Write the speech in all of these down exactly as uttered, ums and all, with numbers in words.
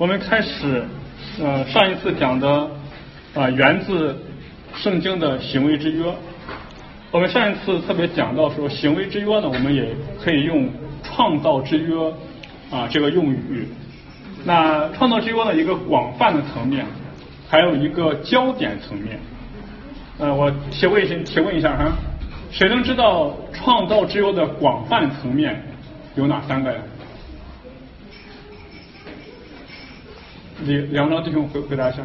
我们开始，呃，上一次讲的，啊、呃，源自圣经的行为之约。我们上一次特别讲到说，行为之约呢，我们也可以用创造之约啊、呃、这个用语。那创造之约的一个广泛的层面，还有一个焦点层面。呃，我提问一下，提问一下哈，谁能知道创造之约的广泛层面有哪三个呀？梁梁弟兄回回答一下。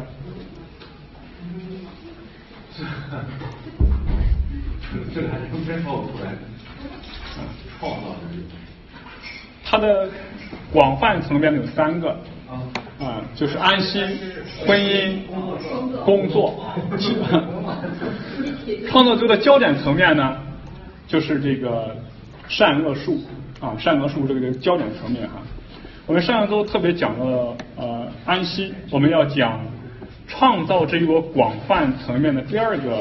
这个还是真说不出来的。嗯，创造的。 它的广泛层面有三个。啊、呃，就是安息、婚姻、工作。创造之的焦点层面呢，就是这个善恶树啊，善恶树这个焦点层面哈。我们上周特别讲了呃安息，我们要讲创造这一个广泛层面的第二个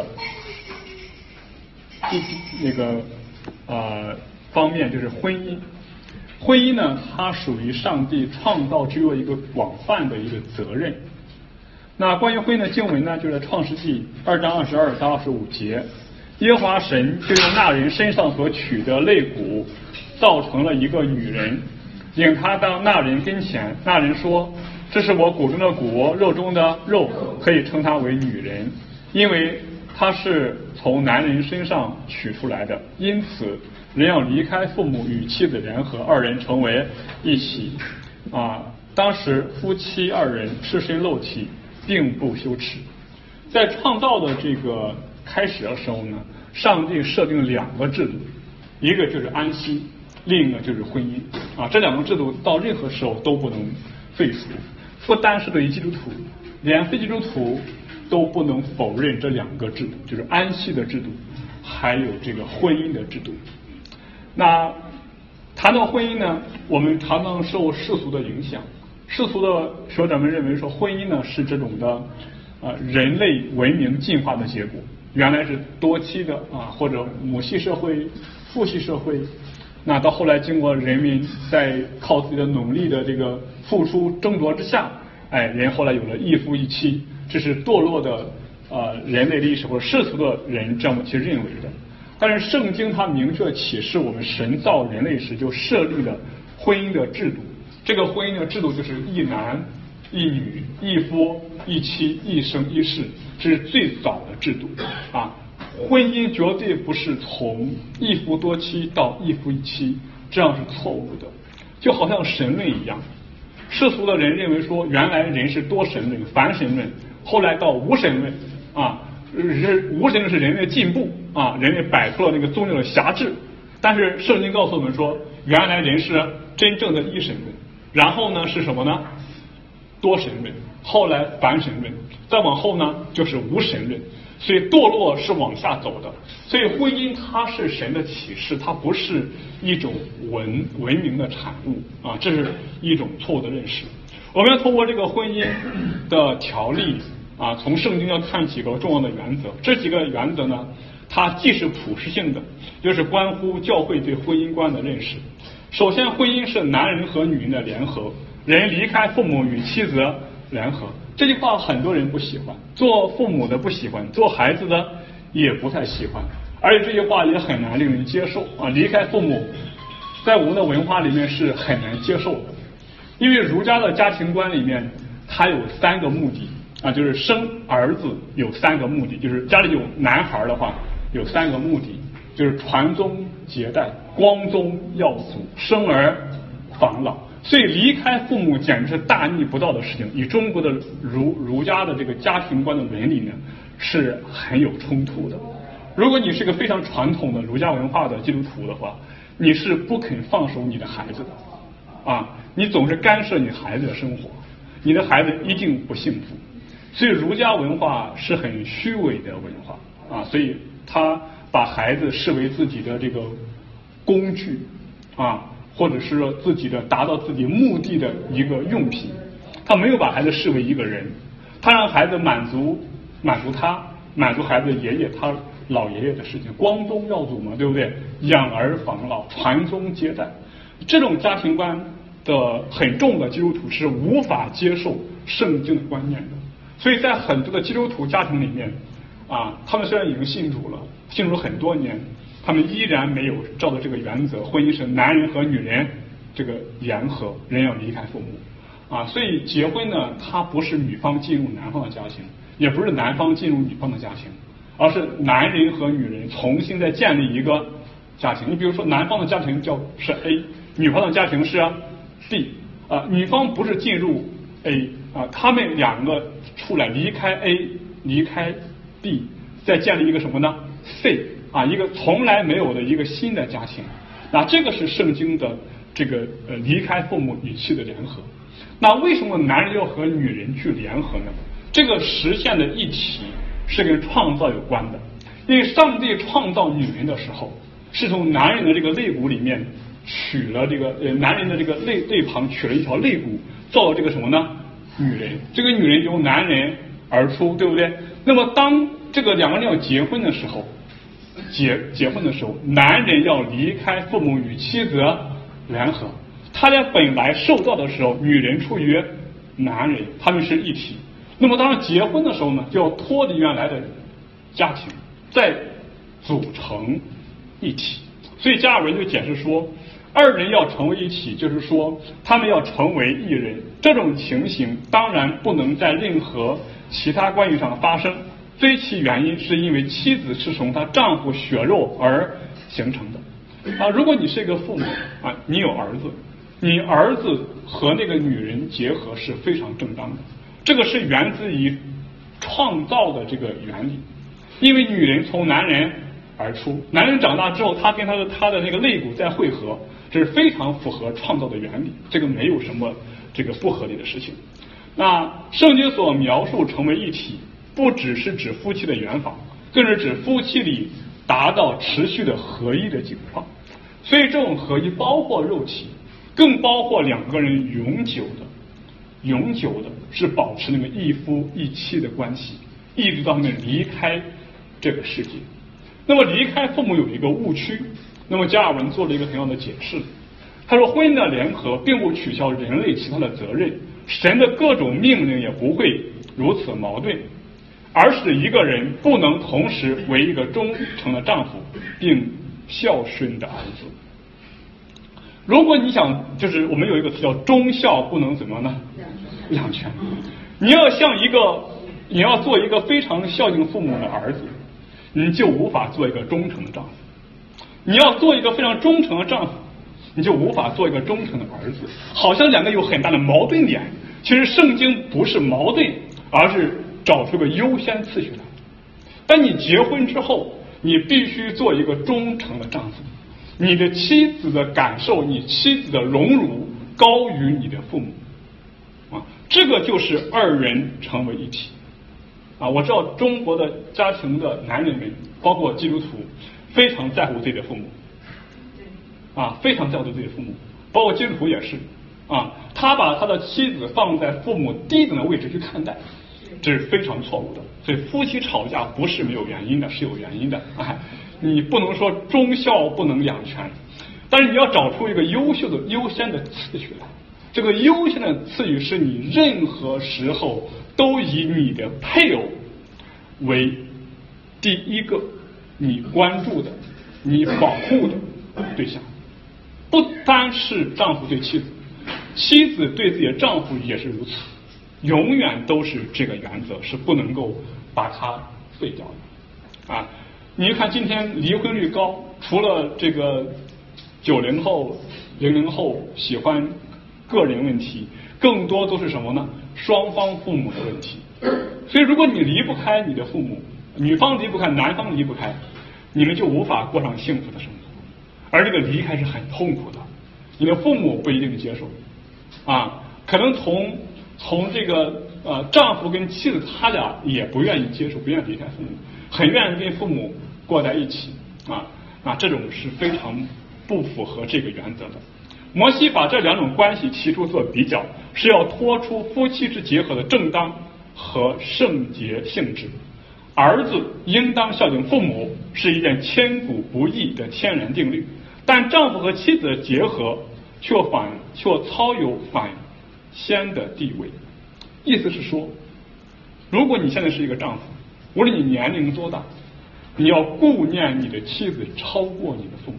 第那个呃方面就是婚姻。婚姻呢，它属于上帝创造之约一个广泛的一个责任。那关于婚姻的经文呢，就是在创世纪二章二十二到二十五节，耶和华神就用那人身上所取的肋骨造成了一个女人，引他到那人跟前，那人说：这是我骨中的骨，肉中的肉，可以称她为女人，因为她是从男人身上取出来的，因此人要离开父母与妻子联合，二人成为一体啊。当时夫妻二人赤身露体，并不羞耻。在创造的这个开始的时候呢，上帝设定两个制度，一个就是安息，另一个就是婚姻啊。这两个制度到任何时候都不能废除，不单是对于基督徒，连非基督徒都不能否认这两个制度，就是安息的制度，还有这个婚姻的制度。那谈到婚姻呢，我们常常受世俗的影响。世俗的学者们认为说，婚姻呢是这种的呃人类文明进化的结果。原来是多妻的啊，或者母系社会、父系社会。那到后来，经过人民在靠自己的努力的这个付出争夺之下，哎，人后来有了一夫一妻，这是堕落的呃人类历史或者世俗的人这么去认为的。但是圣经它明确启示我们，神造人类时就设立了婚姻的制度。这个婚姻的制度就是一男一女，一夫一妻，一生一世，这是最早的制度啊。婚姻绝对不是从一夫多妻到一夫一妻，这样是错误的。就好像神论一样，世俗的人认为说，原来人是多神论、凡神论，后来到无神论啊。无神论是人类的进步啊，人类摆脱了那个宗教的辖制。但是圣经告诉我们说，原来人是真正的一神论，然后呢是什么呢？多神论，后来凡神论，再往后呢就是无神论。所以堕落是往下走的。所以婚姻它是神的启示，它不是一种文文明的产物啊，这是一种错误的认识。我们要通过这个婚姻的条例啊，从圣经要看几个重要的原则。这几个原则呢，它既是普世性的，又是关乎教会对婚姻观的认识。首先，婚姻是男人和女人的联合，人离开父母与妻子联合。这句话很多人不喜欢，做父母的不喜欢，做孩子的也不太喜欢，而且这句话也很难令人接受啊。离开父母，在我们的文化里面是很难接受的，因为儒家的家庭观里面，它有三个目的。啊，就是生儿子有三个目的，就是家里有男孩的话，有三个目的，就是传宗接代、光宗耀祖、生儿防老。所以离开父母简直是大逆不道的事情，与中国的儒儒家的这个家庭观的伦理呢是很有冲突的。如果你是个非常传统的儒家文化的基督徒的话，你是不肯放手你的孩子的啊，你总是干涉你孩子的生活，你的孩子一定不幸福。所以儒家文化是很虚伪的文化啊，所以他把孩子视为自己的这个工具啊，或者是说自己的达到自己目的的一个用品。他没有把孩子视为一个人，他让孩子满足满足他满足孩子爷爷他老爷爷的事情，光宗耀祖嘛，对不对？养儿防老，传宗接代，这种家庭观的很重的基督徒是无法接受圣经的观念的，所以在很多的基督徒家庭里面啊，他们虽然已经信主了，信主很多年，他们依然没有照着这个原则，婚姻是男人和女人这个联合，人要离开父母啊，所以结婚呢，它不是女方进入男方的家庭，也不是男方进入女方的家庭，而是男人和女人重新再建立一个家庭。你比如说，男方的家庭叫是 A， 女方的家庭是 B 啊，女方不是进入 A 啊，他们两个出来离开 A， 离开 B， 再建立一个什么呢 ？C 啊，一个从来没有的一个新的家庭。那这个是圣经的这个呃离开父母与妻的联合。那为什么男人要和女人去联合呢？这个实现的议题是跟创造有关的，因为上帝创造女人的时候，是从男人的这个肋骨里面取了这个呃男人的这个肋肋旁取了一条肋骨，造了这个什么呢？女人。这个女人由男人而出，对不对？那么当这个两个人要结婚的时候，结结婚的时候，男人要离开父母与妻子联合。他俩本来受造的时候，女人出于男人，他们是一体。那么当然结婚的时候呢，就要脱离原来的家庭，再组成一体。所以加尔文就解释说，二人要成为一体，就是说他们要成为一人。这种情形当然不能在任何其他关系上发生，追其原因是因为妻子是从她丈夫血肉而形成的啊。如果你是一个父母啊，你有儿子，你儿子和那个女人结合是非常正当的，这个是源自于创造的这个原理。因为女人从男人而出，男人长大之后，他跟他的他的那个肋骨再汇合，这是非常符合创造的原理，这个没有什么这个不合理的事情。那圣经所描述成为一体，不只是指夫妻的圆房，更是指夫妻里达到持续的合一的情况。所以这种合一包括肉体，更包括两个人永久的永久的是保持那个一夫一妻的关系，一直到他们离开这个世界。那么离开父母有一个误区，那么加尔文做了一个很好的解释。他说，婚姻的联合并不取消人类其他的责任，神的各种命令也不会如此矛盾，而使一个人不能同时为一个忠诚的丈夫并孝顺的儿子。如果你想，就是我们有一个词叫忠孝不能怎么呢？两全。你要像一个，你要做一个非常孝敬父母的儿子，你就无法做一个忠诚的丈夫；你要做一个非常忠诚的丈夫，你就无法做一个忠诚的儿子。好像两个有很大的矛盾点，其实圣经不是矛盾，而是找出个优先次序来。当你结婚之后，你必须做一个忠诚的丈夫。你的妻子的感受，你妻子的荣辱高于你的父母啊，这个就是二人成为一体啊。我知道中国的家庭的男人们，包括基督徒，非常在乎自己的父母啊，非常在乎自己的父母，包括基督徒也是啊，他把他的妻子放在父母低等的位置去看待，这是非常错误的。所以夫妻吵架不是没有原因的，是有原因的啊。你不能说忠孝不能两全，但是你要找出一个优秀的优先的次序来。这个优先的次序是你任何时候都以你的配偶为第一个你关注的、你保护的对象。不单是丈夫对妻子，妻子对自己的丈夫也是如此，永远都是这个原则，是不能够把它废掉的啊。你看今天离婚率高，除了这个九零后、零零后喜欢个人问题，更多都是什么呢？双方父母的问题。所以如果你离不开你的父母，女方离不开，男方离不开，你们就无法过上幸福的生活。而这个离开是很痛苦的，你的父母不一定接受啊，可能从从这个呃丈夫跟妻子他俩也不愿意接受，不愿意离开父母，很愿意跟父母过在一起啊啊，这种是非常不符合这个原则的。摩西把这两种关系提出做比较，是要脱出夫妻之结合的正当和圣洁性质。儿子应当孝敬父母是一件千古不易的天然定律，但丈夫和妻子的结合却反却操有反先的地位。意思是说，如果你现在是一个丈夫，无论你年龄多大，你要顾念你的妻子超过你的父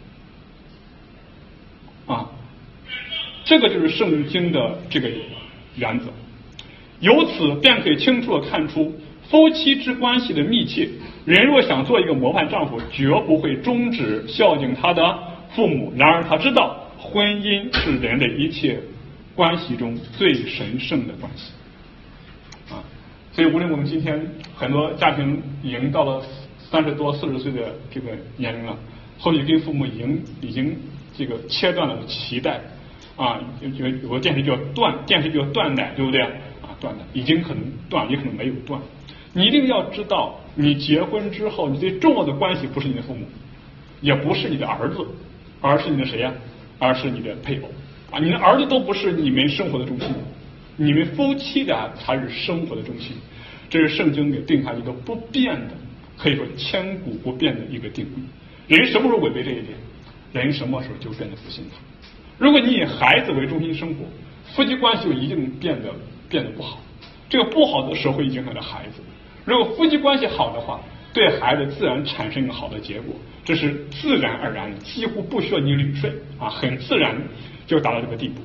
母啊，这个就是圣经的这个原则。由此便可以清楚地看出夫妻之关系的密切。人若想做一个模范丈夫，绝不会终止孝敬他的父母。然而他知道婚姻是人的一切关系中最神圣的关系啊。所以无论我们今天很多家庭已经到了三十多四十岁的这个年龄了，后续跟父母已经已经这个切断了脐带啊，有有个电视剧叫断电视剧叫断奶，对不对啊？断的已经可能断，也可能没有断。你一定要知道，你结婚之后，你最重要的关系不是你的父母，也不是你的儿子，而是你的谁呀、啊？而是你的配偶啊！你的儿子都不是你们生活的中心，你们夫妻俩才是生活的中心。这是圣经给定下一个不变的，可以说千古不变的一个定律。人什么时候违背这一点，人什么时候就变得不幸福。如果你以孩子为中心生活，夫妻关系就一定变得变得不好。这个不好的时候会影响到孩子。如果夫妻关系好的话，对孩子自然产生一个好的结果，这是自然而然的，几乎不需要你捋顺啊，很自然就达到这个地步。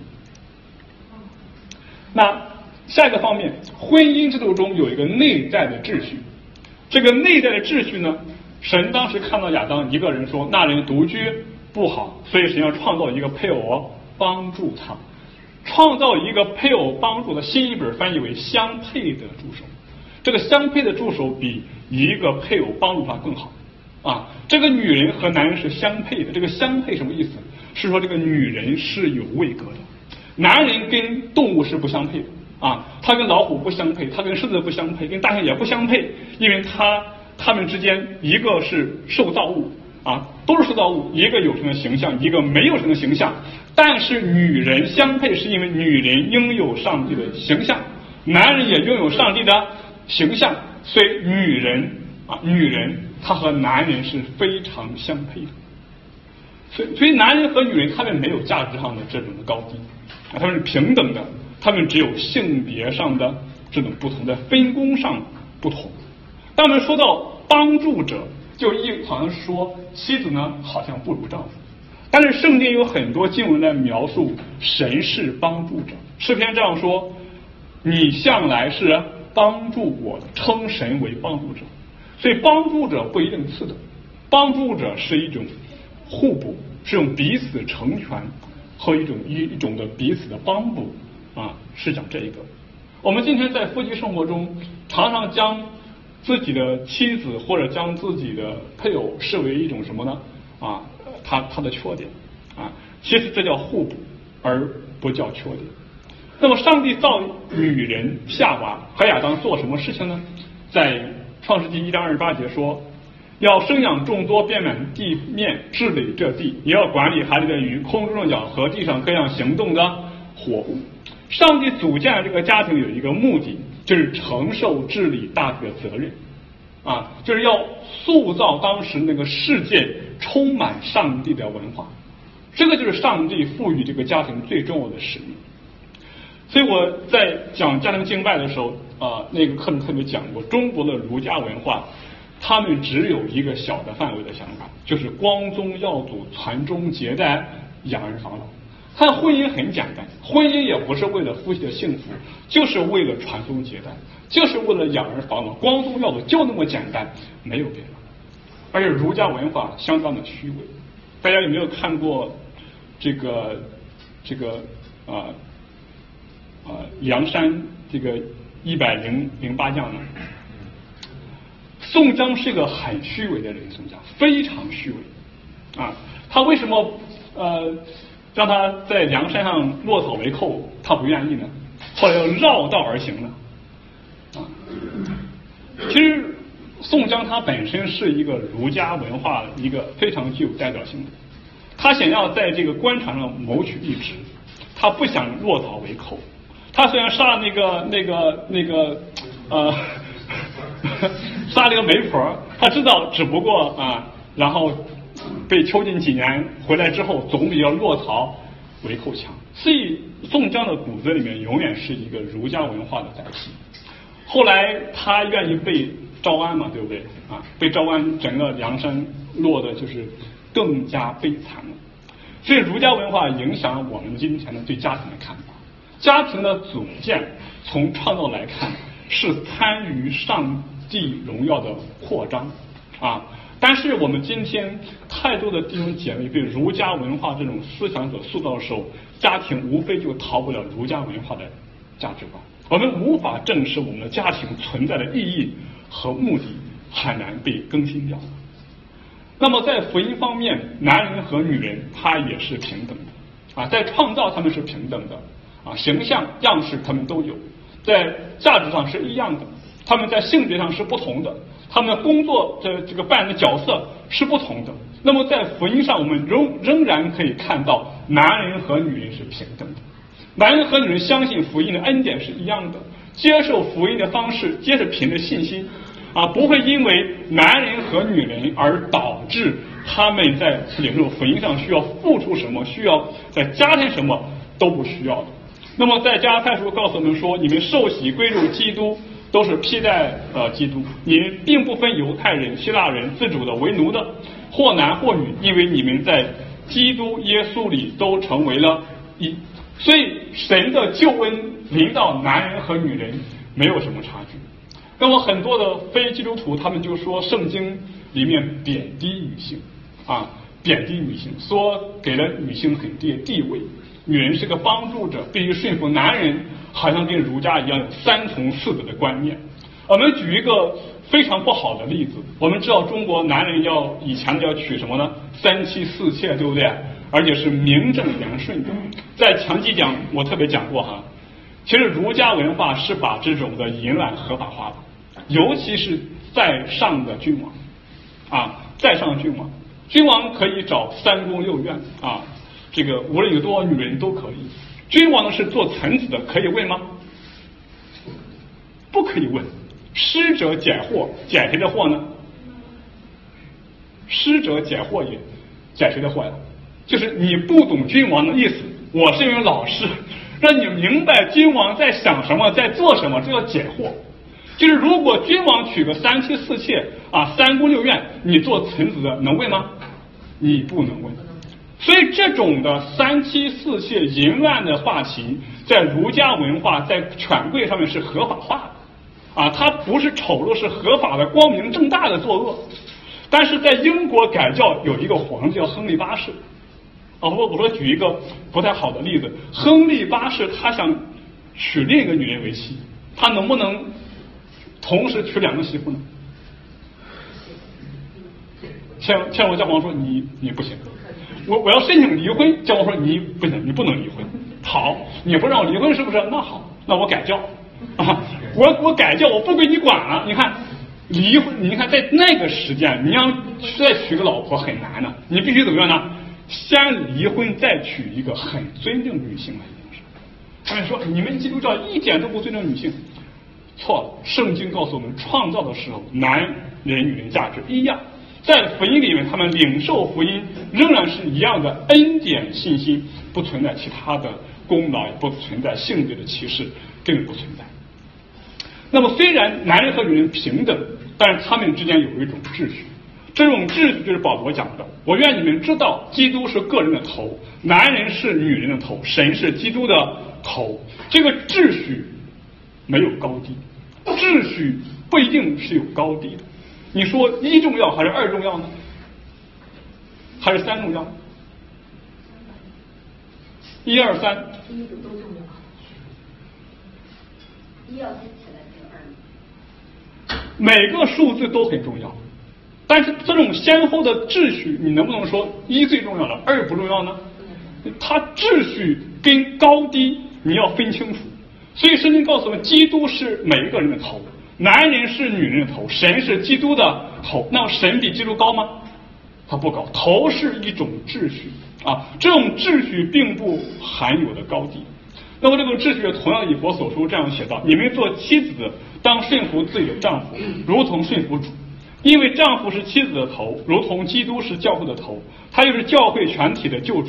那下一个方面，婚姻制度中有一个内在的秩序。这个内在的秩序呢，神当时看到亚当一个人说那人独居不好，所以神要创造一个配偶帮助他。创造一个配偶帮助的新译本翻译为相配的助手。这个相配的助手比一个配偶帮助他更好啊。这个女人和男人是相配的。这个相配什么意思？是说这个女人是有位格的。男人跟动物是不相配的啊，他跟老虎不相配，他跟狮子不相配，跟大象也不相配，因为他他们之间一个是受造物啊，都是受造物，一个有神的形象，一个没有神的形象。但是女人相配是因为女人拥有上帝的形象，男人也拥有上帝的形象，所以女人啊，女人她和男人是非常相配的。所以，所以男人和女人他们没有价值上的这种的高低啊，他们是平等的，他们只有性别上的这种不同，在分工上不同。当我们说到帮助者，就一好像说妻子呢好像不如丈夫。但是圣经有很多经文来描述神是帮助者。诗篇这样说：你向来是帮助我的，称神为帮助者。所以帮助者不一定次等，帮助者是一种互补，是一种彼此成全和一种一一种的彼此的帮补啊，是讲这一个。我们今天在夫妻生活中，常常将自己的妻子或者将自己的配偶视为一种什么呢？啊，他他的缺点啊，其实这叫互补，而不叫缺点。那么上帝造女人夏娃和亚当做什么事情呢？在创世纪一章二十八节说，要生养众多，遍满地面，治理这地，也要管理海里的鱼，空中的鸟和地上各样行动的活物。上帝组建这个家庭有一个目的，就是承受治理大地的责任啊，就是要塑造当时那个世界充满上帝的文化。这个就是上帝赋予这个家庭最重要的使命。所以我在讲家庭敬拜的时候啊，那个课程特别讲过，中国的儒家文化他们只有一个小的范围的想法，就是光宗耀祖，传宗接代，养儿防老。他的婚姻很简单，婚姻也不是为了夫妻的幸福，就是为了传宗接代，就是为了养儿防老，光宗耀祖就那么简单，没有别的。而且儒家文化相当的虚伪。大家有没有看过这个这个啊啊梁山这个一百零零八将呢？宋江是个很虚伪的人，宋江非常虚伪啊。他为什么呃让他在梁山上落草为寇，他不愿意呢？后来要绕道而行呢？啊，其实宋江他本身是一个儒家文化一个非常具有代表性的，他想要在这个官场上谋取一职，他不想落草为寇。他虽然杀了那个那个那个呃杀了个媒婆，他知道只不过啊，然后被囚禁几年回来之后总比要落草为寇强。所以宋江的骨子里面永远是一个儒家文化的载体。后来他愿意被招安嘛，对不对啊？被招安，整个梁山落的就是更加悲惨了。所以儒家文化影响我们今天的对家庭的看法。家庭的组建从创造来看是参与上帝荣耀的扩张啊，但是我们今天太多的弟兄姐妹被儒家文化这种思想所塑造的时候，家庭无非就逃不了儒家文化的价值观。我们无法正视我们的家庭存在的意义和目的，很难被更新掉。那么在福音方面，男人和女人他也是平等的啊，在创造他们是平等的啊，形象样式他们都有，在价值上是一样的，他们在性别上是不同的，他们的工作的这个扮演的角色是不同的。那么在福音上，我们仍仍然可以看到男人和女人是平等的。男人和女人相信福音的恩典是一样的，接受福音的方式皆是凭着信心啊，不会因为男人和女人而导致他们在领受福音上需要付出什么，需要在加添什么都不需要的。那么在加拉太书告诉我们说，你们受洗归入基督都是披戴呃基督，你们并不分犹太人希腊人，自主的为奴的，或男或女，因为你们在基督耶稣里都成为了一。所以神的救恩临到男人和女人没有什么差距。那么很多的非基督徒他们就说圣经里面贬低女性啊，贬低女性，说给了女性很低的地位，女人是个帮助者，必须顺服男人，好像跟儒家一样有三从四德的观念。我们举一个非常不好的例子，我们知道中国男人要以前要娶什么呢？三妻四妾，对不对？而且是名正言顺的。在强基讲我特别讲过哈，其实儒家文化是把这种的淫乱合法化的，尤其是在上的君王啊，在上的君王，君王可以找三宫六院啊，这个无论有多少女人都可以。君王是做臣子的，可以问吗？不可以问。师者解惑，解谁的惑呢？师者解惑也，解谁的惑呀？就是你不懂君王的意思，我是一名老师，让你明白君王在想什么，在做什么，这叫解惑。就是如果君王娶个三妻四妾啊，三宫六院，你做臣子的能问吗？你不能问。所以这种的三妻四妾淫乱的话题，在儒家文化在权贵上面是合法化的啊，它不是丑陋，是合法的，光明正大的作恶。但是在英国改教有一个皇帝叫亨利八世啊，我我说举一个不太好的例子，亨利八世他想娶另一个女人为妻，他能不能同时娶两个媳妇呢？天天王教皇说你你不行，我我要申请离婚，教皇说你不行，你不能离婚。好，你不让我离婚是不是？那好，那我改教啊，我我改教，我不归你管了。你看离婚，你看在那个时间，你要再娶个老婆很难的，你必须怎么样呢？先离婚再娶一个很尊重女性的，一定是。他们说你们基督教一点都不尊重女性，错了。圣经告诉我们，创造的时候男人女人价值一样，在福音里面他们领受福音仍然是一样的恩典信心，不存在其他的功劳，也不存在性别的歧视，更不存在。那么虽然男人和女人平等，但是他们之间有一种秩序，这种秩序就是保罗讲的，我愿你们知道基督是个人的头，男人是女人的头，神是基督的头。这个秩序没有高低，秩序不一定是有高低的。你说一重要还是二重要呢？还是三重要？一二三， 第一个都重要，一要跟起来才有二。 每个数字都很重要，但是这种先后的秩序，你能不能说一最重要了，二不重要呢？它秩序跟高低你要分清楚。所以圣经告诉我们，基督是每一个人的头，男人是女人的头，神是基督的头。那么神比基督高吗？它不高。头是一种秩序啊，这种秩序并不含有的高低。那么这个秩序同样以佛所书这样写道：你们做妻子的当顺服自己的丈夫，如同顺服主，因为丈夫是妻子的头，如同基督是教会的头，他又是教会全体的救主。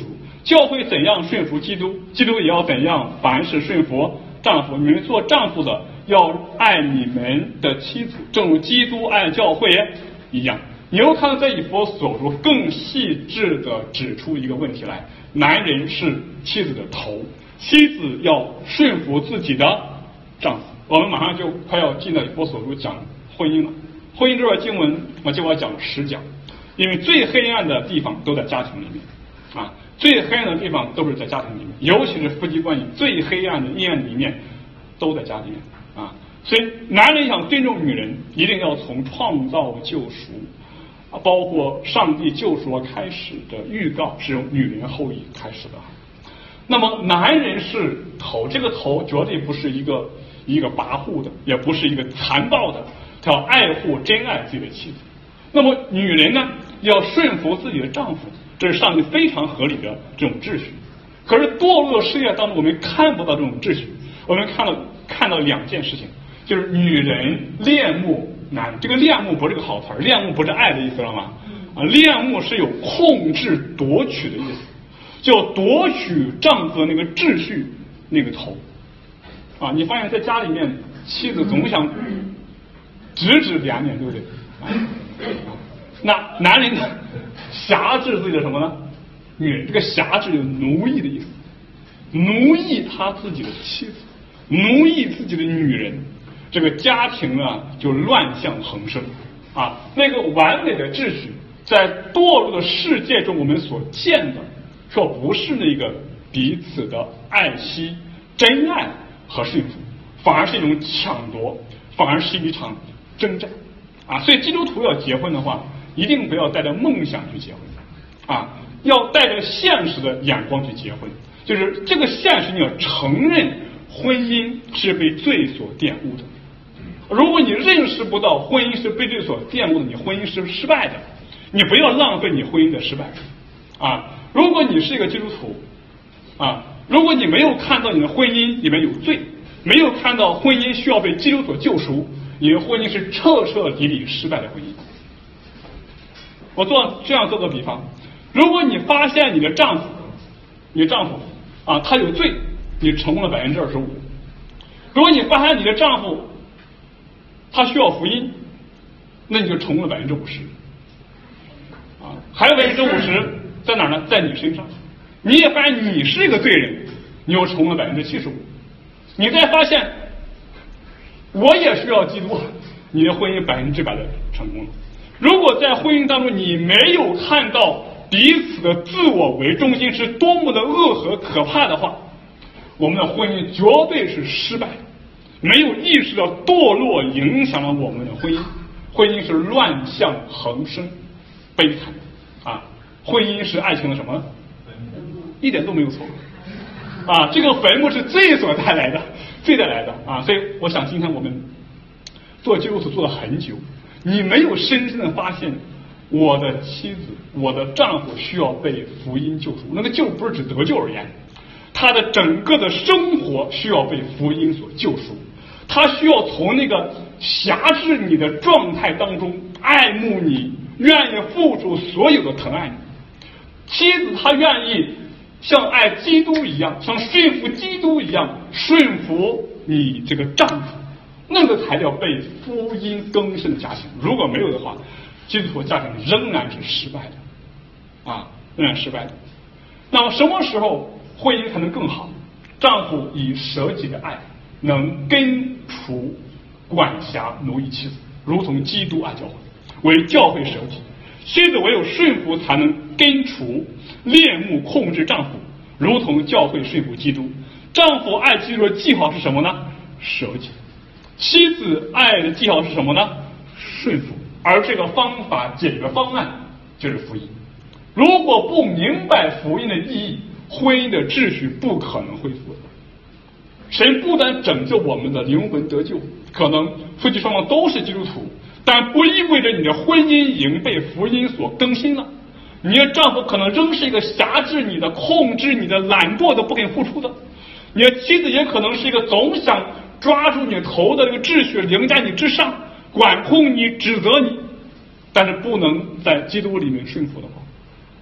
教会怎样顺服基督，基督也要怎样凡事顺服丈夫。你们做丈夫的要爱你们的妻子，正如基督爱教会一样。你又看到在以弗所书更细致地指出一个问题来：男人是妻子的头，妻子要顺服自己的丈夫。我们马上就快要进到以弗所书讲婚姻了。婚姻这段经文我就要讲十讲，因为最黑暗的地方都在家庭里面啊，最黑暗的地方都是在家庭里面，尤其是夫妻关系最黑暗的阴暗里面都在家里面啊。所以男人想尊重女人，一定要从创造救赎啊，包括上帝救赎开始的预告是由女人后裔开始的。那么男人是头，这个头绝对不是一个一个跋扈的，也不是一个残暴的，他要爱护珍爱自己的妻子。那么女人呢，要顺服自己的丈夫，这是上帝非常合理的这种秩序。可是堕落世界当中我们看不到这种秩序，我们看到看到两件事情，就是女人恋慕男人。这个恋慕不是个好词儿，恋慕不是爱的意思了吗？啊，恋慕是有控制夺取的意思，就夺取丈夫的那个秩序那个头啊。你发现在家里面妻子总想指指点点，对不对啊？那男人呢，辖制自己的什么呢？女人。这个辖制有奴役的意思，奴役他自己的妻子，奴役自己的女人，这个家庭啊就乱象横生啊。那个完美的秩序在堕落的世界中我们所见的说不是那个彼此的爱惜真爱和顺服，反而是一种抢夺，反而是一场征战啊。所以基督徒要结婚的话，一定不要带着梦想去结婚啊，要带着现实的眼光去结婚。就是这个现实，你要承认婚姻是被罪所玷污的。如果你认识不到婚姻是被罪所玷污的，你婚姻是失败的。你不要浪费你婚姻的失败啊！如果你是一个基督徒啊，如果你没有看到你的婚姻里面有罪，没有看到婚姻需要被基督所救赎，你的婚姻是彻彻底底失败的婚姻。我做这样做个比方，如果你发现你的丈夫，你的丈夫啊他有罪，你成功了百分之二十五；如果你发现你的丈夫他需要福音，那你就成功了百分之五十。啊，还有百分之五十在哪儿呢？在你身上。你也发现你是一个罪人，你又成功了百分之七十五。你再发现我也需要基督，你的婚姻百分之百的成功了。如果在婚姻当中你没有看到彼此的自我为中心是多么的恶和可怕的话，我们的婚姻绝对是失败的。没有意识到堕落影响了我们的婚姻，婚姻是乱象横生，悲惨啊！婚姻是爱情的什么？一点都没有错啊！这个坟墓是罪所带来的，罪带来的啊！所以我想今天我们做基督徒做了很久，你没有深深的发现我的妻子我的丈夫需要被福音救赎。那个救不是指得救而言，他的整个的生活需要被福音所救赎，他需要从那个辖制你的状态当中爱慕你，愿意付出所有的疼爱你。妻子她愿意像爱基督一样，像顺服基督一样顺服你这个丈夫，那个才叫被福音更新的家庭。如果没有的话，基督徒家庭仍然是失败的啊，仍然失败的。那么什么时候婚姻才能更好？丈夫以舍己的爱能根除管辖奴役妻子，如同基督爱教会，为教会舍己。妻子唯有顺服才能根除恋慕控制丈夫，如同教会顺服基督。丈夫爱基督的记号是什么呢？舍己。妻子爱的记号是什么呢？顺服。而这个方法解决方案就是福音。如果不明白福音的意义，婚姻的秩序不可能恢复的。神不但拯救我们的灵魂得救，可能夫妻双方都是基督徒，但不意味着你的婚姻已经被福音所更新了。你的丈夫可能仍是一个辖制你的、控制你的、懒惰的、不肯付出的。你的妻子也可能是一个总想抓住你头的这个秩序，凌驾你之上，管控你、指责你，但是不能在基督里面顺服的话，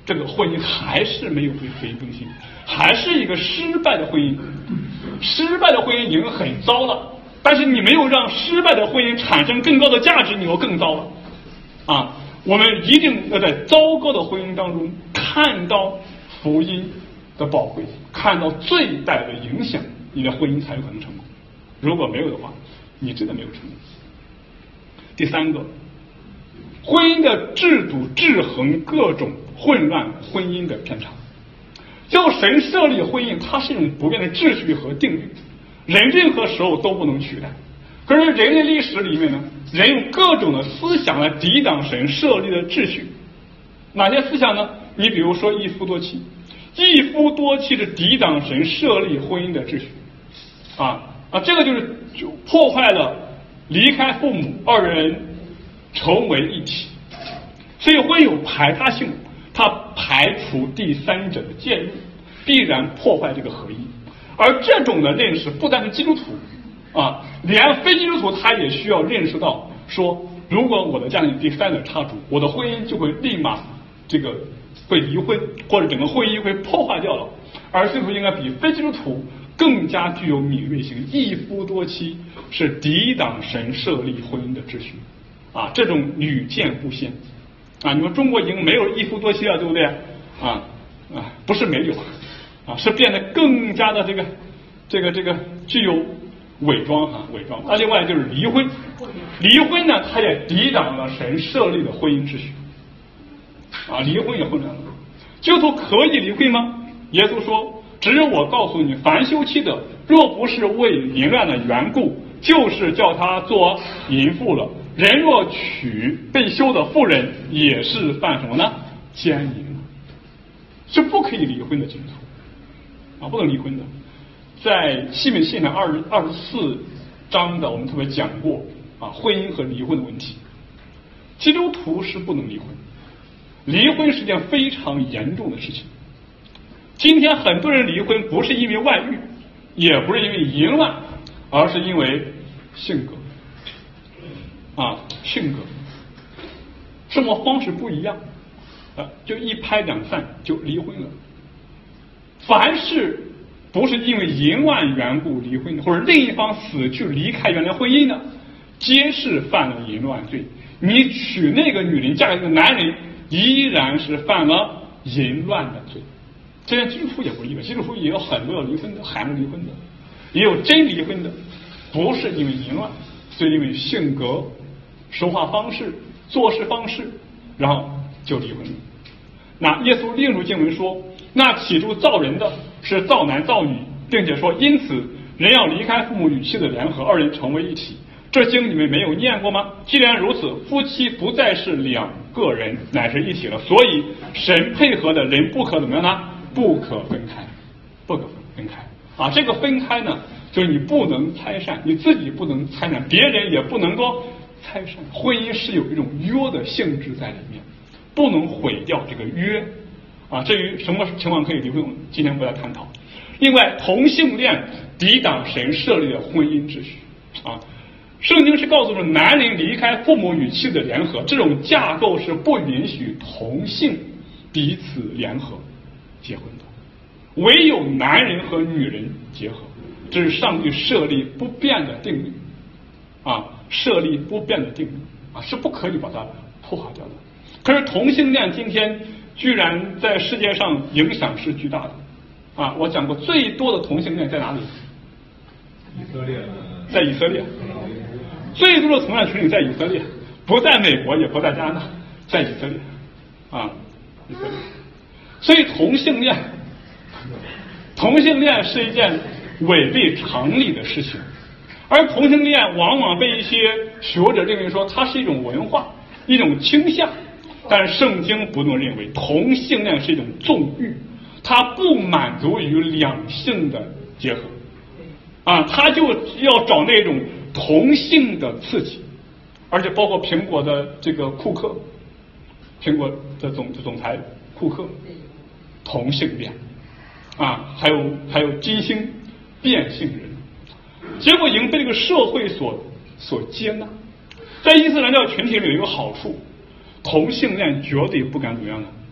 这个婚姻还是没有被可以更新，还是一个失败的婚姻。失败的婚姻已经很糟了，但是你没有让失败的婚姻产生更高的价值，你又更糟了啊！我们一定要在糟糕的婚姻当中看到福音的宝贵，看到最大的影响，你的婚姻才有可能成功。如果没有的话，你真的没有成功。第三个，婚姻的制度制衡各种混乱婚姻的偏差。就神设立婚姻，它是一种不变的秩序和定律，人任何时候都不能取代。可是人类历史里面呢，人用各种的思想来抵挡神设立的秩序。哪些思想呢？你比如说一夫多妻，一夫多妻是抵挡神设立婚姻的秩序啊啊，这个就是就破坏了离开父母二人成为一体，所以会有排他性，它排除第三者的介入，必然破坏这个合一。而这种的认识不单是基督徒啊，连非基督徒他也需要认识到，说如果我的家庭第三者插足，我的婚姻就会立马这个会离婚，或者整个婚姻会破坏掉了。而基督徒应该比非基督徒更加具有敏锐性，一夫多妻是抵挡神设立婚姻的秩序啊，这种屡见不鲜啊！你们中国已经没有一夫多妻了，对不对啊？啊，不是没有啊，是变得更加的这个这个这个具有伪装啊，伪装。那另外就是离婚，离婚呢，它也抵挡了神设立的婚姻秩序啊，离婚也混乱了。基督徒可以离婚吗？耶稣说，只有我告诉你，凡休妻的，若不是为淫乱的缘故，就是叫他做淫妇了。人若娶被休的妇人，也是犯什么呢？奸淫，是不可以离婚的基督徒啊，不能离婚的。在西敏信的二十二十四章的，我们特别讲过啊，婚姻和离婚的问题。基督徒是不能离婚，离婚是件非常严重的事情。今天很多人离婚不是因为外遇，也不是因为淫乱，而是因为性格啊，性格生活方式不一样啊，就一拍两散就离婚了。凡是不是因为淫乱缘故离婚的，或者另一方死去离开原来婚姻的，皆是犯了淫乱罪。你娶那个女人嫁给那个男人，依然是犯了淫乱的罪。这些基督徒也不例外，基督徒也有很多要离婚的，喊着离婚的，也有真离婚的，不是因为淫乱，是因为性格、说话方式、做事方式，然后就离婚了。那耶稣另入经文说，那起初造人的是造男造女，并且说，因此人要离开父母与妻的联合，二人成为一体。这经你们没有念过吗？既然如此，夫妻不再是两个人，乃是一体了。所以神配合的人不可怎么样呢？不可分开，不可分开啊！这个分开呢，就是你不能拆散，你自己不能拆散，别人也不能够拆散。婚姻是有一种约的性质在里面，不能毁掉这个约啊。至于什么情况可以离婚，今天不来探讨。另外，同性恋抵挡神设立的婚姻秩序啊。圣经是告诉说，男人离开父母与妻的联合，这种架构是不允许同性彼此联合结婚的，唯有男人和女人结合，这是上帝设立不变的定律啊，设立不变的定律啊，是不可以把它破坏掉的。可是同性恋今天居然在世界上影响是巨大的啊！我讲过，最多的同性恋在哪里？ 以色列， 在以色列。最多的同性恋群体在以色列，不在美国，也不在加拿大，在以色列啊，以色列。所以同性恋，同性恋是一件违背常理的事情，而同性恋往往被一些学者认为说它是一种文化，一种倾向。但圣经不这么认为，同性恋是一种纵欲，它不满足于两性的结合啊，他就要找那种同性的刺激，而且包括苹果的这个库克，苹果的总总裁库克，同性恋啊，还有还有金星变性人，结果已经被这个社会所所接纳。在伊斯兰教群体里有一个好处，同性恋绝对不敢怎么样的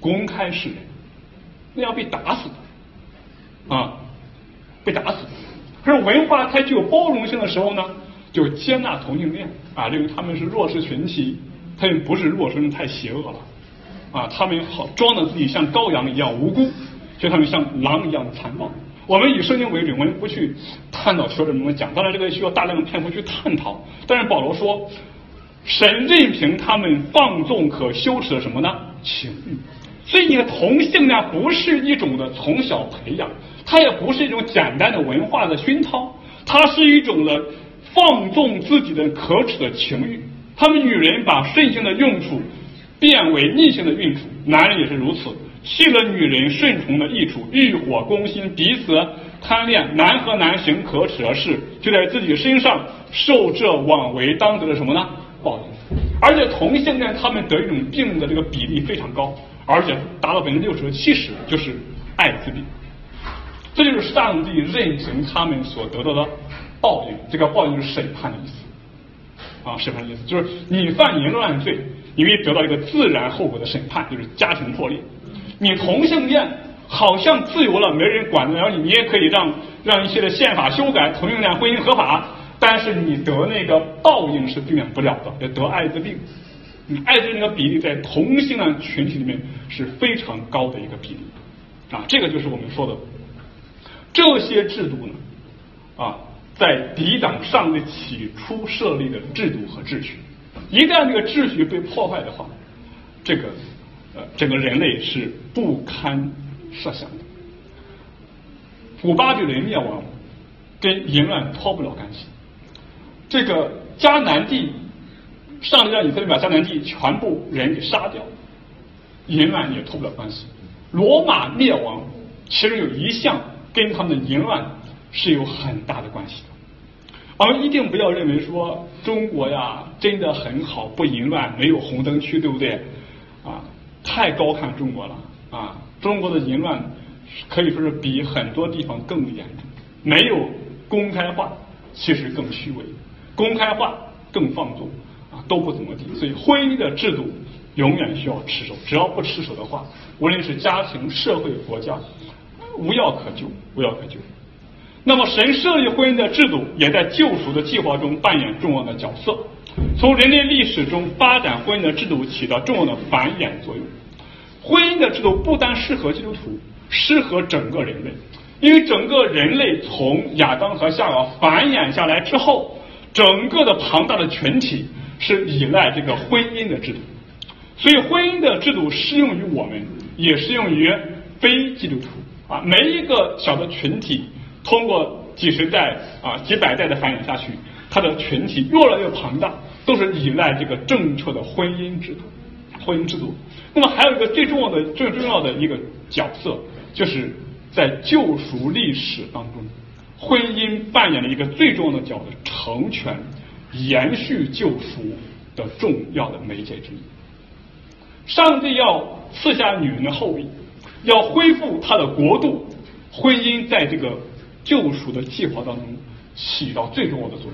公开示人，那要被打死的啊，被打死的。可是文化它具有包容性的时候呢，就接纳同性恋啊，认为他们是弱势群体，他们不是弱势，太邪恶了啊，他们好装的自己像羔羊一样无辜，所以他们像狼一样残暴。我们以圣经为准，我们不去探讨学者们讲，当然这个需要大量的篇幅去探讨。但是保罗说，神任凭他们放纵可羞耻的什么呢？情欲。所以你的同性恋不是一种的从小培养，它也不是一种简单的文化的熏陶，它是一种的放纵自己的可耻的情欲。他们女人把顺性的用处变为逆性的用处，男人也是如此，弃了女人顺从的益处，欲火攻心，彼此贪恋，男和男行可耻的事，就在自己身上受这枉为当得的什么呢？报应。而且同性恋他们得一种病的这个比例非常高，而且达到百分之六十和七十，就是艾滋病。这就是上帝任凭他们所得到的报应，这个报应是审判的意思啊，审判的意思就是你犯淫乱罪，你会得到一个自然后果的审判，就是家庭破裂。你同性恋好像自由了，没人管得了你，你也可以让让一些的宪法修改，同性恋婚姻合法，但是你得那个报应是避免不了的，得艾滋病。艾滋病的比例在同性恋群体里面是非常高的一个比例啊，这个就是我们说的这些制度呢啊，在抵挡上帝起初设立的制度和秩序。一旦这个秩序被破坏的话，这个呃整个人类是不堪设想的。古巴比伦灭亡跟淫乱脱不了干系。这个迦南地，上帝让以色列把迦南地全部人给杀掉，淫乱也脱不了关系。罗马灭亡其实有一项跟他们的淫乱是有很大的关系的。我们一定不要认为说中国呀真的很好，不淫乱，没有红灯区，对不对啊？太高看中国了啊！中国的淫乱可以说是比很多地方更严重，没有公开化其实更虚伪，公开化更放纵啊，都不怎么地。所以婚姻的制度永远需要持守，只要不持守的话，无论是家庭、社会、国家，无药可救，无药可救。那么神设立婚姻的制度也在救赎的计划中扮演重要的角色，从人类历史中发展婚姻的制度起到重要的繁衍作用。婚姻的制度不单适合基督徒，适合整个人类，因为整个人类从亚当和夏娃繁衍下来之后，整个的庞大的群体是依赖这个婚姻的制度，所以婚姻的制度适用于我们，也适用于非基督徒啊。每一个小的群体通过几十代啊几百代的繁衍下去，它的群体越来越庞大，都是依赖这个正确的婚姻制度婚姻制度。那么还有一个最重要的最重要的一个角色，就是在救赎历史当中，婚姻扮演了一个最重要的角色，成全延续救赎的重要的媒介之一。上帝要赐下女人的后裔，要恢复他的国度，婚姻在这个救赎的计划当中起到最重要的作用。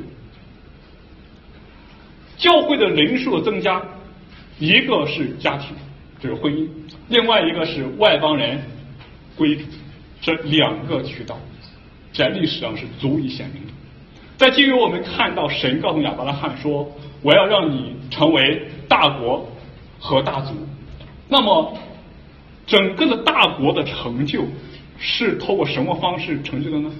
教会的人数的增加，一个是家庭，就是婚姻，另外一个是外邦人归主，这两个渠道在历史上是足以显明的。在基于我们看到神告诉亚伯拉罕说，我要让你成为大国和大族，那么整个的大国的成就是透过什么方式成就的呢？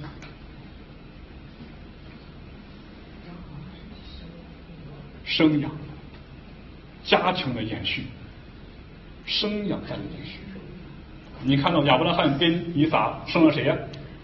生养，家庭的延续，生养家的延续。你看到亚伯拉罕跟以撒生了谁呀？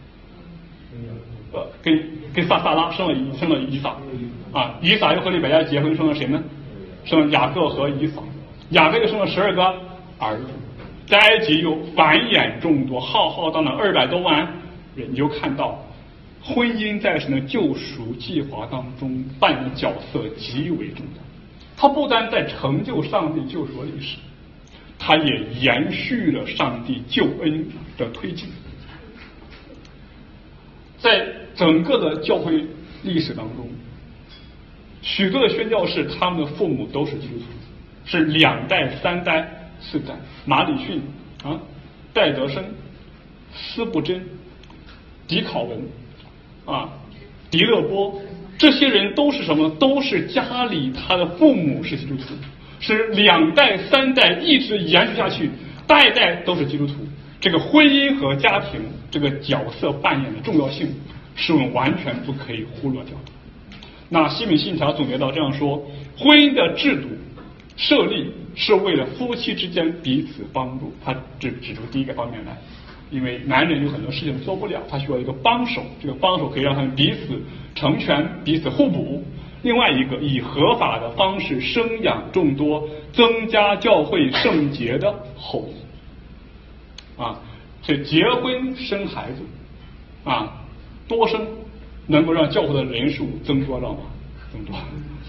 呃，跟跟撒撒拉生了生了以撒啊，以撒又和利百加结婚，生了谁呢？生了雅各和以扫。雅各又生了十二个儿子，在埃及又繁衍众多，浩浩荡荡二百多万人。你就看到婚姻在神的救赎计划当中扮演的角色极为重要。它不单在成就上帝救赎的历史，它也延续了上帝救恩的推进。在整个的教会历史当中，许多的宣教士他们的父母都是基督徒，是两代、三代、四代。马里逊啊，戴德生、司布真、狄考文啊、狄勒波，这些人都是什么？都是家里他的父母是基督徒，是两代三代一直延续下去，代代都是基督徒。这个婚姻和家庭这个角色扮演的重要性，是我们完全不可以忽略掉的。那西敏信条总结到这样说：婚姻的制度设立是为了夫妻之间彼此帮助。他指指出第一个方面来，因为男人有很多事情做不了，他需要一个帮手，这个帮手可以让他们彼此成全，彼此互补。另外一个，以合法的方式生养众多，增加教会圣洁的后裔。啊，这结婚生孩子啊，多生能够让教会的人数增多，知道吗？增多。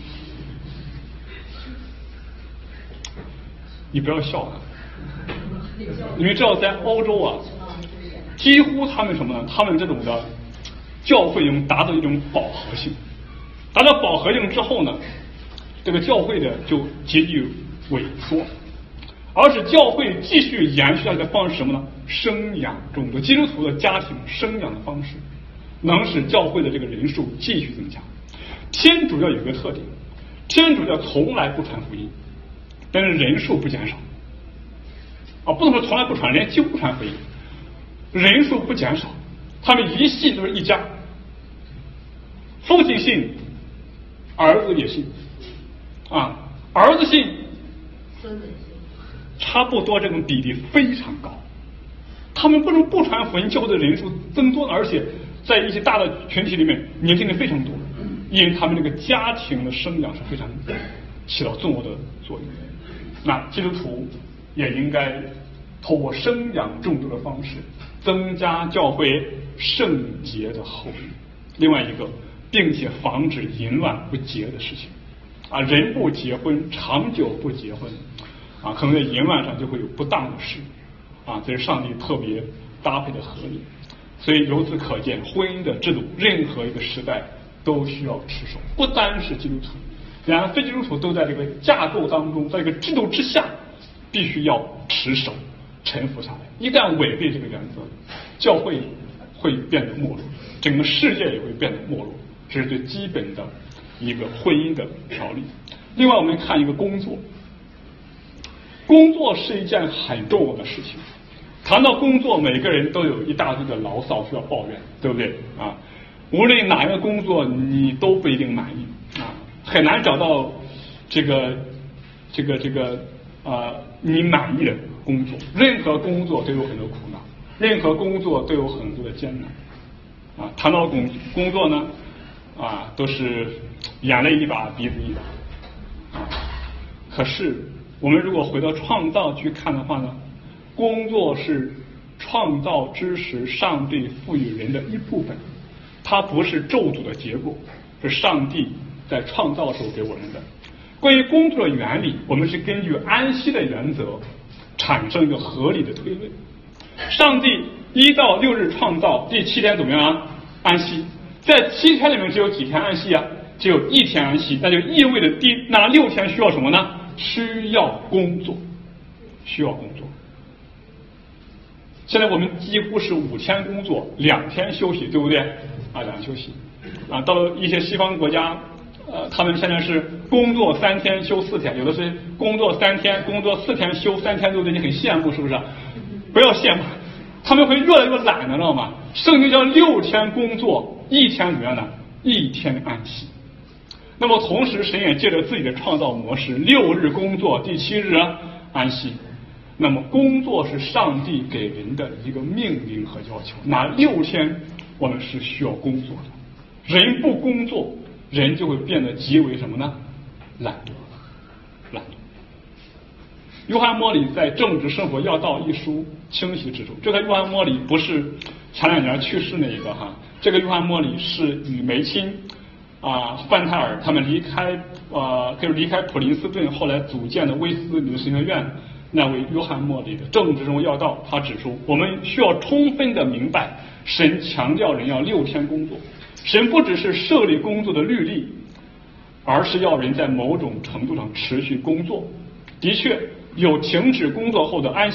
你不要笑啊！你们知道，在欧洲啊，几乎他们什么呢？他们这种的教会已经达到一种饱和性，达到饱和性之后呢，这个教会的就急剧萎缩，而是教会继续延续下去的方式什么呢？生养众多，基督徒的家庭生养的方式，能使教会的这个人数继续增加。天主教有一个特点，天主教从来不传福音，但是人数不减少啊，不能说从来不传，人家几乎不传福音，人数不减少，他们一信就是一家，父亲信，儿子也信啊，儿子信，孙子信，差不多这种比例非常高。他们不能不传福音，教会的人数增多了，而且在一些大的群体里面年轻人非常多，因为他们这个家庭的生养是非常起到重要的作用。那基督徒也应该透过生养众多的方式，增加教会圣洁的后裔。另外一个，并且防止淫乱不洁的事情啊，人不结婚，长久不结婚啊，可能在淫乱上就会有不当的事啊，这是上帝特别搭配的合理。所以由此可见，婚姻的制度，任何一个时代都需要持守，不单是基督徒，连非基督徒都在这个架构当中，在这个制度之下，必须要持守、臣服下来。一旦违背这个原则，教会会变得没落，整个世界也会变得没落。这是最基本的一个婚姻的条例。另外，我们看一个工作，工作是一件很重要的事情。谈到工作，每个人都有一大堆的牢骚需要抱怨，对不对啊？无论哪一个工作，你都不一定满意啊，很难找到这个这个这个啊、呃、你满意的工作。任何工作都有很多苦恼，任何工作都有很多的艰难啊。谈到工工作呢，啊，都是眼泪一把鼻子一把啊。可是我们如果回到创造去看的话呢，工作是创造之时上帝赋予人的一部分，它不是咒诅的结果，是上帝在创造的时候给我们的。关于工作的原理，我们是根据安息的原则产生一个合理的推论。上帝一到六日创造，第七天怎么样啊？安息。在七天里面只有几天安息啊？只有一天安息，那就意味着第那六天需要什么呢？需要工作，需要工作。现在我们几乎是五天工作，两天休息，对不对？啊，两天休息。啊，到了一些西方国家，呃，他们现在是工作三天休四天，有的是工作三天，工作四天休三天，对不对？你很羡慕是不是？不要羡慕，他们会越来越懒的，知道吗？圣经叫六天工作，一天怎么样呢？一天安息。那么同时，神也借着自己的创造模式，六日工作，第七日安息。那么工作是上帝给人的一个命令和要求，哪六天我们是需要工作的。人不工作，人就会变得极为什么呢？懒惰，懒惰。约翰莫里在《政治生活要道》一书清晰指出，这个约翰莫里不是前两年去世那一个哈，这个约翰莫里是与梅钦啊、范泰尔他们离开呃，就是离开普林斯顿，后来组建的威斯敏斯特神学院那位约翰莫里的《政治中要道》，他指出，我们需要充分的明白，神强调人要六天工作，神不只是设立工作的律例，而是要人在某种程度上持续工作。的确，有停止工作后的安息，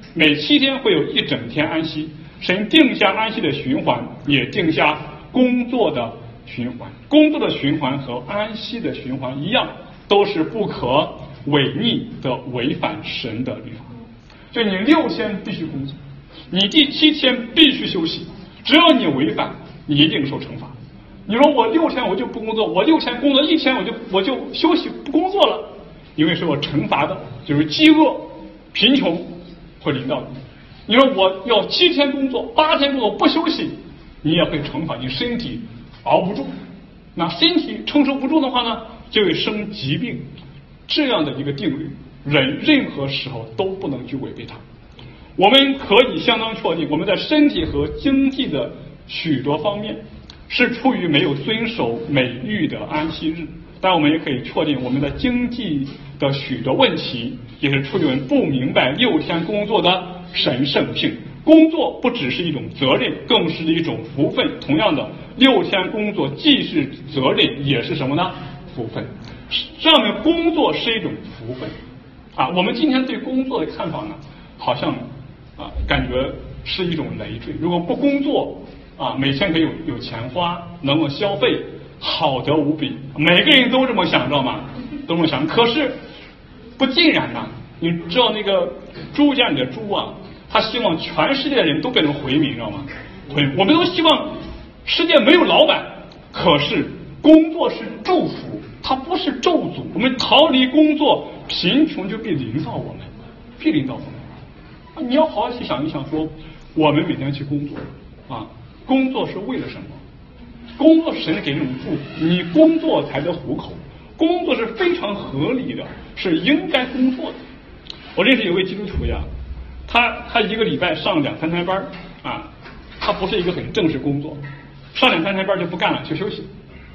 每七天会有一整天安息。神定下安息的循环，也定下工作的循环。工作的循环和安息的循环一样，都是不可违逆的，违反神的律法。就你六天必须工作，你第七天必须休息，只要你违反，你一定受惩罚。你说我六天我就不工作，我六天工作一天我就我就休息不工作了，因为是我惩罚的，就是饥饿、贫穷会临到你。你说我要七天工作，八天工作不休息，你也会惩罚你身体熬不住。那身体承受不住的话呢，就会生疾病。这样的一个定律，人任何时候都不能去违背它。我们可以相当确定，我们在身体和经济的许多方面是出于没有遵守美育的安息日，但我们也可以确定，我们的经济的许多问题也是出于我们不明白六天工作的神圣性。工作不只是一种责任，更是一种福分。同样的，六天工作既是责任，也是什么呢？福分。这样的工作是一种福分啊。我们今天对工作的看法呢，好像啊感觉是一种累赘。如果不工作啊，每天可以有有钱花，能够消费，好得无比。每个人都这么想，知道吗？都这么想。可是不尽然呐、啊。你知道那个猪家里的猪啊，他希望全世界的人都变成回民，知道吗？回民，我们都希望世界没有老板，可是工作是祝福，它不是咒诅。我们逃离工作，贫穷就必临到我们，必临到我们。你要好好去想一想说，说我们每天去工作啊，工作是为了什么？工作是神给你祝福，你工作才得糊口，工作是非常合理的，是应该工作的。我认识有位基督徒呀，他他一个礼拜上两三天班啊，他不是一个很正式工作，上两三天班就不干了，去休息。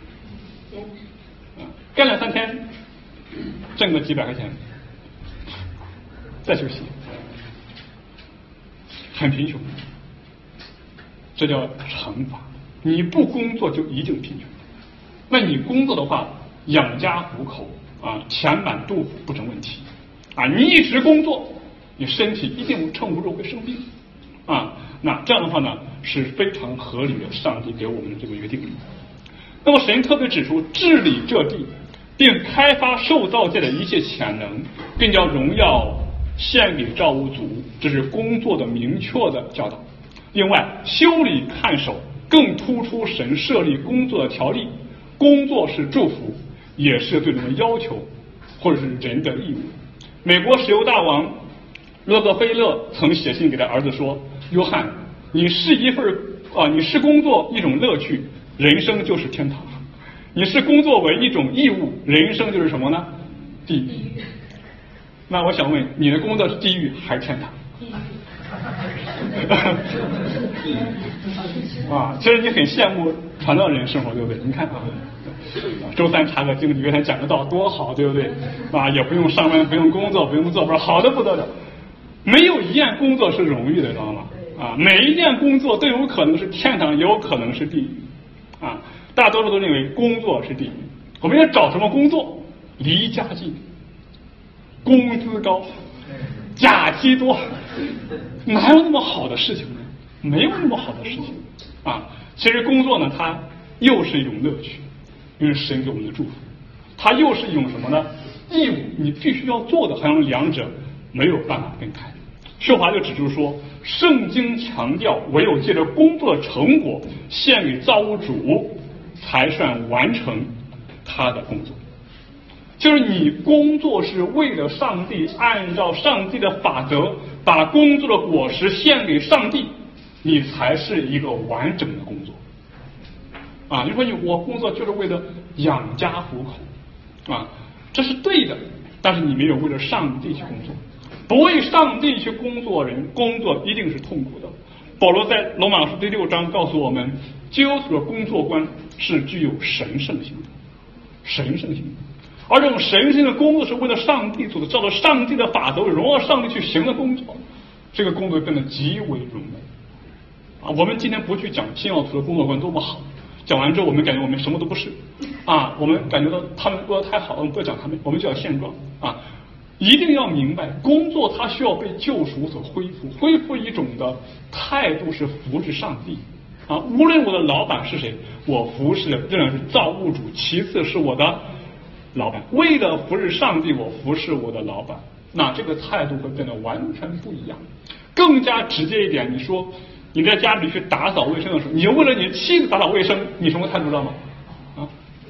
啊，干两三天，挣个几百块钱，再休息，很贫穷。这叫惩罚。你不工作就一定贫穷，那你工作的话，养家糊口啊，填满肚不成问题啊。你一直工作，你身体一定撑不住，会生病啊。那这样的话呢，是非常合理的，上帝给我们的这个约定律。那么神特别指出，治理这地，并开发受造界的一切潜能，并将荣耀献给造物主，这是工作的明确的教导。另外，修理看守更突出神设立工作的条例。工作是祝福，也是对人的要求，或者是人的义务。美国石油大王洛克菲勒曾写信给他儿子说：“约翰，你视一份啊，你视工作一种乐趣，人生就是天堂；你视工作为一种义务，人生就是什么呢？地狱。”那我想问，你的工作是地狱还是天堂？啊，其实你很羡慕传道人生活，对不对？你看啊，周三查个经，礼拜天讲个道，多好，对不对？啊，也不用上班，不用工作，不用做班，好的不得了。没有一样工作是荣誉的，知道吗？啊，每一件工作都有可能是天堂，也有可能是地狱。啊，大多数都认为工作是地狱。我们要找什么工作？离家近，工资高，假期多，哪有那么好的事情呢？没有那么好的事情啊！其实工作呢，它又是一种乐趣，因为神给我们的祝福；它又是一种什么呢？义务，你必须要做的，好像两者没有办法分开。圣华就指出说，圣经强调，唯有借着工作的成果献给造物主，才算完成他的工作。就是你工作是为了上帝，按照上帝的法则，把工作的果实献给上帝，你才是一个完整的工作。啊，你说你我工作就是为了养家糊口，啊，这是对的，但是你没有为了上帝去工作。不为上帝去工作人，工作一定是痛苦的。保罗在罗马书第六章告诉我们，基督徒的工作观是具有神圣性的，神圣性的。而这种神圣的工作是为了上帝做的，照着上帝的法则，荣耀上帝去行的工作，这个工作变得极为荣美啊！我们今天不去讲新奥图的工作观多么好，讲完之后我们感觉我们什么都不是啊，我们感觉到他们过得太好了，我们不要讲他们，我们就要现状啊！ 一定要明白，工作它需要被救赎所恢复，恢复一种的态度是服侍上帝啊。无论我的老板是谁，我服侍的仍然是造物主，其次是我的老板。为了服侍上帝，我服侍我的老板，那这个态度会变得完全不一样。更加直接一点，你说你在家里去打扫卫生的时候，你为了你的妻子打扫卫生，你什么态度知道吗？啊？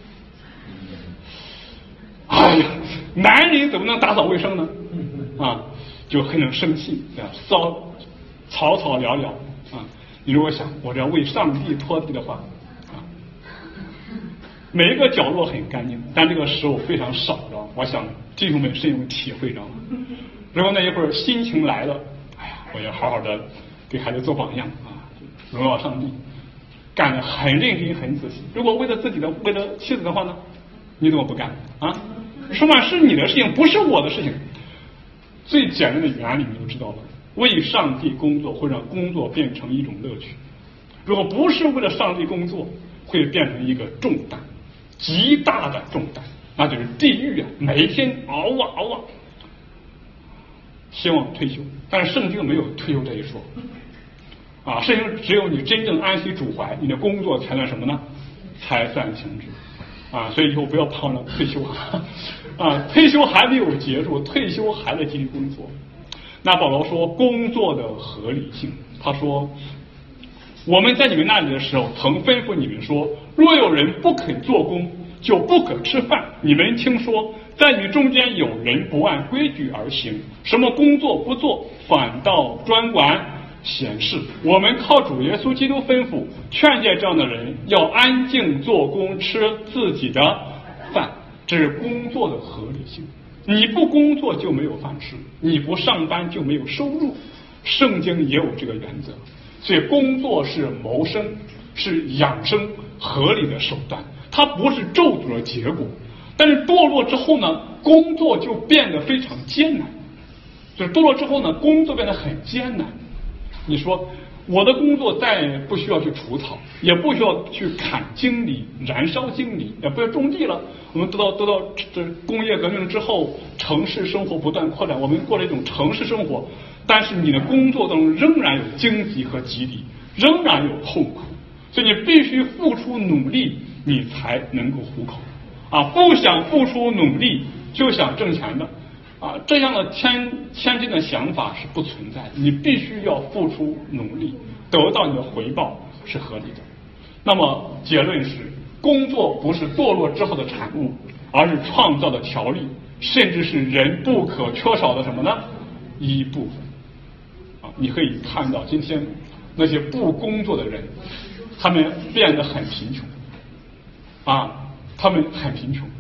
哎呀，男人怎么能打扫卫生呢？啊，就很能生气，啊，骚草草了了啊。你如果想我这为上帝拖地的话，啊，每一个角落很干净，但这个时候非常少，知道吗？我想弟兄们深有体会，知道吗？然后那一会儿心情来了，哎呀，我要好好的给孩子做榜样啊，荣耀上帝，干得很认真很仔细。如果为了自己的为了妻子的话呢，你怎么不干啊？说嘛是你的事情，不是我的事情。最简单的原理你就知道了，为上帝工作会让工作变成一种乐趣，如果不是为了上帝工作，会变成一个重担，极大的重担，那就是地狱啊！每一天熬啊熬啊，希望退休，但是圣经没有退休这一说啊，圣经只有你真正安息主怀，你的工作才算什么呢？才算停止啊！所以以后不要盼望退休啊！啊，退休还没有结束，退休还在继续工作。那保罗说工作的合理性，他说我们在你们那里的时候，曾吩咐你们说，若有人不肯做工，就不可吃饭。你们听说，在你中间有人不按规矩而行，什么工作不做，反倒专管闲事。我们靠主耶稣基督吩咐，劝诫这样的人要安静做工，吃自己的饭。这是工作的合理性。你不工作就没有饭吃，你不上班就没有收入。圣经也有这个原则，所以工作是谋生，是养生合理的手段，它不是咒诅的结果。但是堕落之后呢，工作就变得非常艰难。就是堕落之后呢，工作变得很艰难。你说我的工作再不需要去除草，也不需要去砍荆棘、燃烧荆棘，也不要种地了。我们得到得到这工业革命之后，城市生活不断扩展，我们过了一种城市生活，但是你的工作当中仍然有荆棘和棘地，仍然有痛苦，所以你必须付出努力，你才能够糊口啊！不想付出努力就想挣钱的啊，这样的天天真的想法是不存在的。你必须要付出努力，得到你的回报是合理的。那么结论是，工作不是堕落之后的产物，而是创造的条例，甚至是人不可缺少的什么呢？一部分啊！你可以看到今天那些不工作的人，他们变得很贫穷啊，他们很贫穷。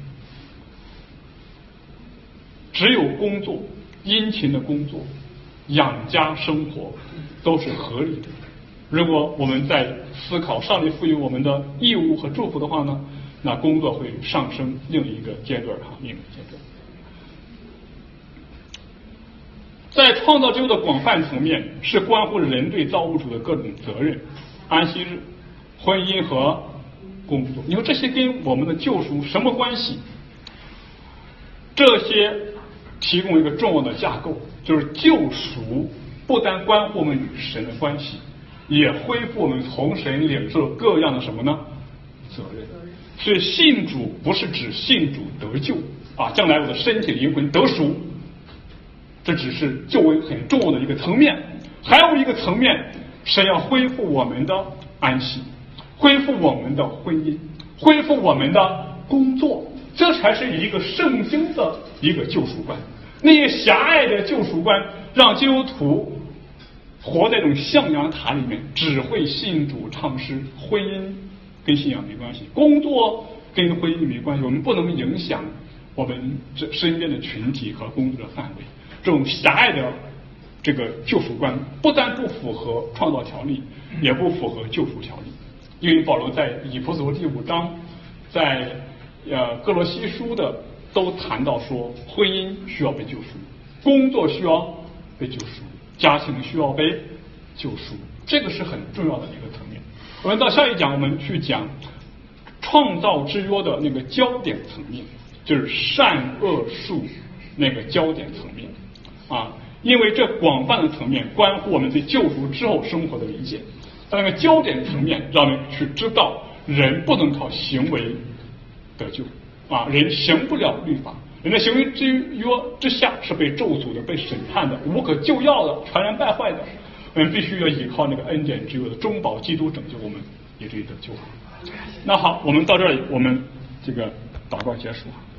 只有工作，殷勤的工作，养家生活都是合理的。如果我们在思考上帝赋予我们的义务和祝福的话呢，那工作会上升另一个阶段哈，另一个阶段。在创造之后的广泛层面，是关乎人对造物主的各种责任、安息日、婚姻和工作。你说这些跟我们的救赎什么关系？这些提供一个重要的架构，就是救赎不单关乎我们与神的关系，也恢复我们从神领受各样的什么呢？责任。所以信主不是指信主得救啊，将来我的身体灵魂得赎，这只是救恩很重要的一个层面。还有一个层面，神要恢复我们的安息，恢复我们的婚姻，恢复我们的工作，这才是一个圣经的一个救赎观。那些狭隘的救赎观让基督徒活在这种象牙塔里面，只会信主唱诗，婚姻跟信仰没关系，工作跟婚姻没关系，我们不能影响我们这身边的群体和工作的范围。这种狭隘的这个救赎观不但不符合创造条例，也不符合救赎条例。因为保罗在以弗所第五章，在呃哥罗西书的都谈到说，婚姻需要被救赎，工作需要被救赎，家庭需要被救赎，这个是很重要的一个层面。我们到下一讲，我们去讲创造之约的那个焦点层面，就是善恶树那个焦点层面啊，因为这广泛的层面关乎我们对救赎之后生活的理解。在那个焦点层面，让我们去知道人不能靠行为得救啊，人行不了律法，人的行为之约之下是被咒诅的、被审判的、无可救药的、全然败坏的。我们必须要依靠那个恩典之约的中保基督拯救我们，以至于得救。那好，我们到这里，我们这个祷告结束。